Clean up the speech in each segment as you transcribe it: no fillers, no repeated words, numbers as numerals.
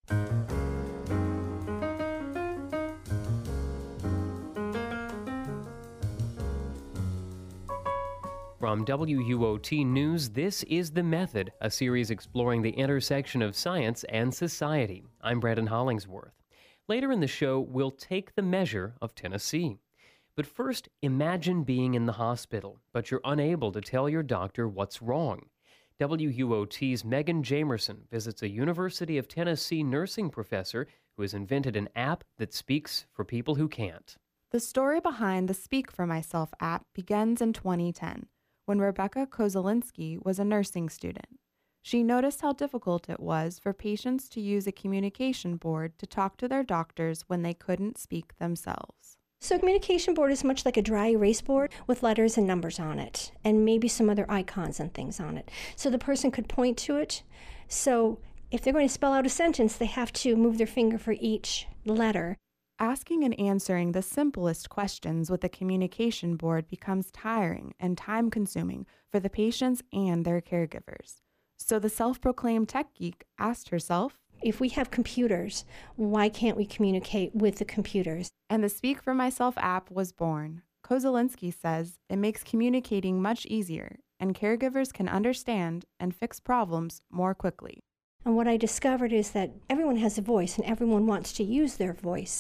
From WUOT News, this is The Method, a series exploring the intersection of science and society. I'm Brandon Hollingsworth. Later in the show, we'll take the measure of Tennessee. But first, imagine being in the hospital, but you're unable to tell your doctor what's wrong. WUOT's Megan Jamerson visits a University of Tennessee nursing professor who has invented an app that speaks for people who can't. The story behind the Speak for Myself app begins in 2010, when Rebecca Kozelinski was a nursing student. She noticed how difficult it was for patients to use a communication board to talk to their doctors when they couldn't speak themselves. So a communication board is much like a dry erase board with letters and numbers on it, and maybe some other icons and things on it. So the person could point to it. So if they're going to spell out a sentence, they have to move their finger for each letter. Asking and answering the simplest questions with a communication board becomes tiring and time-consuming for the patients and their caregivers. So the self-proclaimed tech geek asked herself, if we have computers, why can't we communicate with the computers? And the Speak for Myself app was born. Kozelinski says it makes communicating much easier, and caregivers can understand and fix problems more quickly. And what I discovered is that everyone has a voice and everyone wants to use their voice.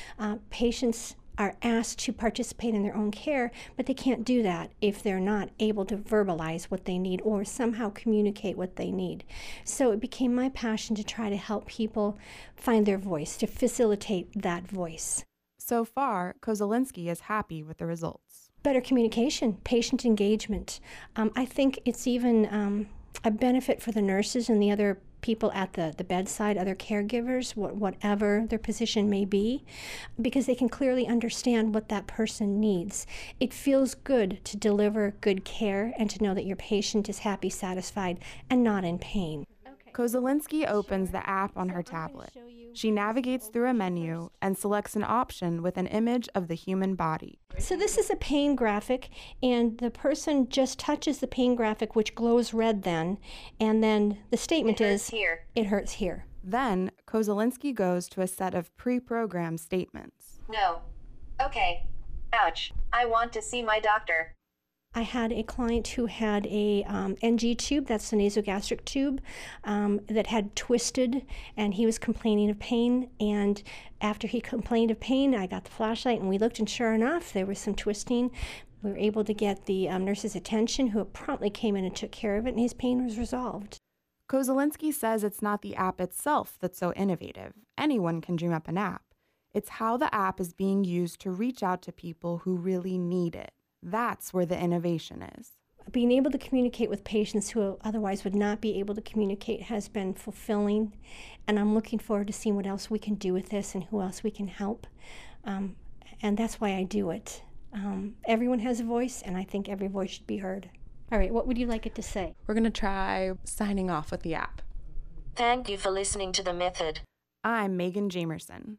Patients are asked to participate in their own care, but they can't do that if they're not able to verbalize what they need or somehow communicate what they need. So it became my passion to try to help people find their voice, to facilitate that voice. So far, Kozelinski is happy with the results. Better communication, patient engagement. I think it's even a benefit for the nurses and the other people at the bedside, other caregivers, whatever their position may be, because they can clearly understand what that person needs. It feels good to deliver good care and to know that your patient is happy, satisfied, and not in pain. Kozelinski opens the app on her tablet. She navigates through a menu and selects an option with an image of the human body. So this is a pain graphic, and the person just touches the pain graphic, which glows red then, and then the statement is, it hurts here. Then, Kozelinski goes to a set of pre-programmed statements. No. Okay. Ouch. I want to see my doctor. I had a client who had a NG tube, that's the nasogastric tube, that had twisted, and he was complaining of pain. And after he complained of pain, I got the flashlight and we looked, and sure enough, there was some twisting. We were able to get the nurse's attention, who promptly came in and took care of it, and his pain was resolved. Kozelinski says it's not the app itself that's so innovative. Anyone can dream up an app. It's how the app is being used to reach out to people who really need it. That's where the innovation is. Being able to communicate with patients who otherwise would not be able to communicate has been fulfilling, and I'm looking forward to seeing what else we can do with this and who else we can help, and that's why I do it. Everyone has a voice, and I think every voice should be heard. All right, what would you like it to say? We're going to try signing off with the app. Thank you for listening to The Method. I'm Megan Jamerson.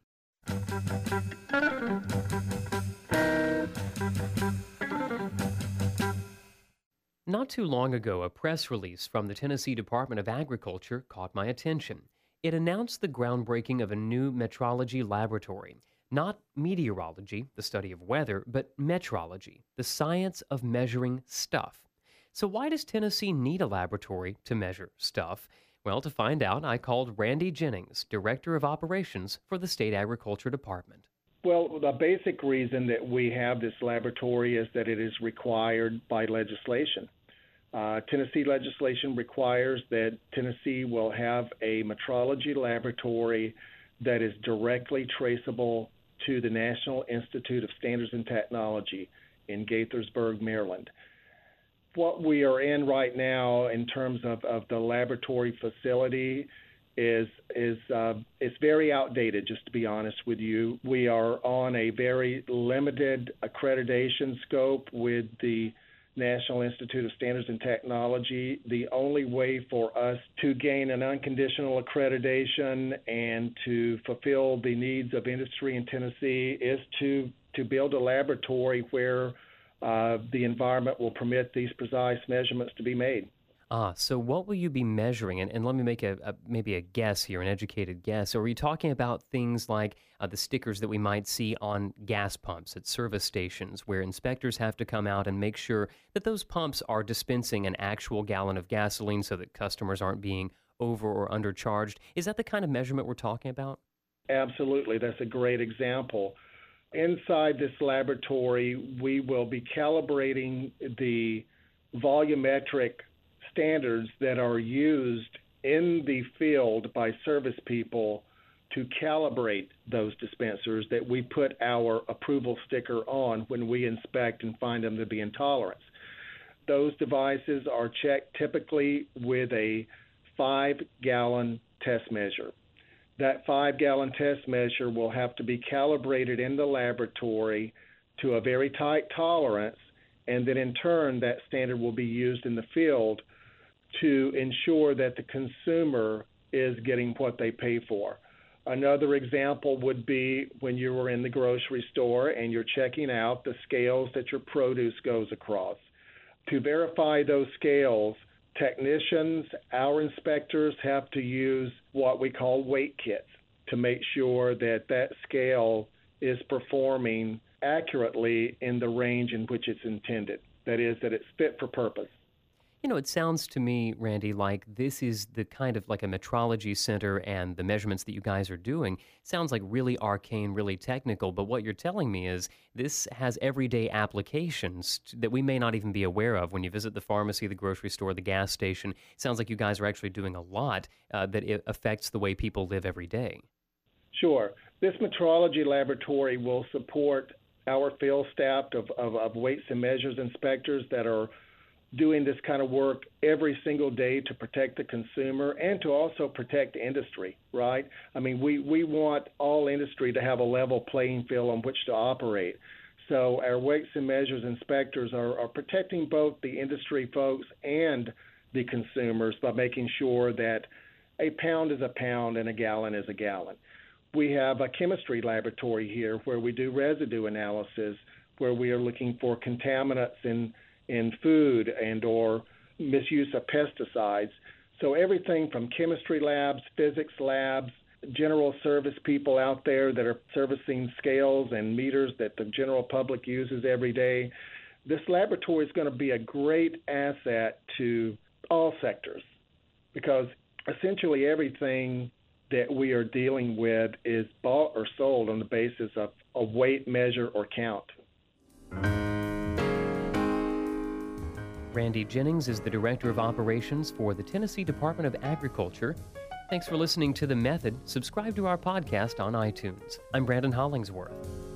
Not too long ago, a press release from the Tennessee Department of Agriculture caught my attention. It announced the groundbreaking of a new metrology laboratory. Not meteorology, the study of weather, but metrology, the science of measuring stuff. So why does Tennessee need a laboratory to measure stuff? Well, to find out, I called Randy Jennings, Director of Operations for the State Agriculture Department. Well, the basic reason that we have this laboratory is that it is required by legislation. Tennessee legislation requires that Tennessee will have a metrology laboratory that is directly traceable to the National Institute of Standards and Technology in Gaithersburg, Maryland. What we are in right now in terms of the laboratory facility is very outdated, just to be honest with you. We are on a very limited accreditation scope with the National Institute of Standards and Technology. The only way for us to gain an unconditional accreditation and to fulfill the needs of industry in Tennessee is to build a laboratory where the environment will permit these precise measurements to be made. So what will you be measuring? And let me make maybe a guess here, an educated guess. Are you talking about things like the stickers that we might see on gas pumps at service stations, where inspectors have to come out and make sure that those pumps are dispensing an actual gallon of gasoline so that customers aren't being over or undercharged? Is that the kind of measurement we're talking about? Absolutely. That's a great example. Inside this laboratory, we will be calibrating the volumetric standards that are used in the field by service people to calibrate those dispensers that we put our approval sticker on when we inspect and find them to be in tolerance. Those devices are checked typically with a 5-gallon test measure. That 5-gallon test measure will have to be calibrated in the laboratory to a very tight tolerance, and then in turn that standard will be used in the field to ensure that the consumer is getting what they pay for. Another example would be when you were in the grocery store and you're checking out the scales that your produce goes across. To verify those scales, technicians, our inspectors have to use what we call weight kits to make sure that that scale is performing accurately in the range in which it's intended. That is, that it's fit for purpose. You know, it sounds to me, Randy, like this is the kind of like a metrology center, and the measurements that you guys are doing sounds like really arcane, really technical. But what you're telling me is this has everyday applications that we may not even be aware of. When you visit the pharmacy, the grocery store, the gas station, it sounds like you guys are actually doing a lot that it affects the way people live every day. Sure. This metrology laboratory will support our field staff of weights and measures inspectors that are doing this kind of work every single day to protect the consumer and to also protect industry, right? I mean, we want all industry to have a level playing field on which to operate. So our weights and measures inspectors are protecting both the industry folks and the consumers by making sure that a pound is a pound and a gallon is a gallon. We have a chemistry laboratory here where we do residue analysis, where we are looking for contaminants in food and or misuse of pesticides. So everything from chemistry labs, physics labs, general service people out there that are servicing scales and meters that the general public uses every day. This laboratory is going to be a great asset to all sectors because essentially everything that we are dealing with is bought or sold on the basis of a weight, measure, or count. Randy Jennings is the Director of Operations for the Tennessee Department of Agriculture. Thanks for listening to The Method. Subscribe to our podcast on iTunes. I'm Brandon Hollingsworth.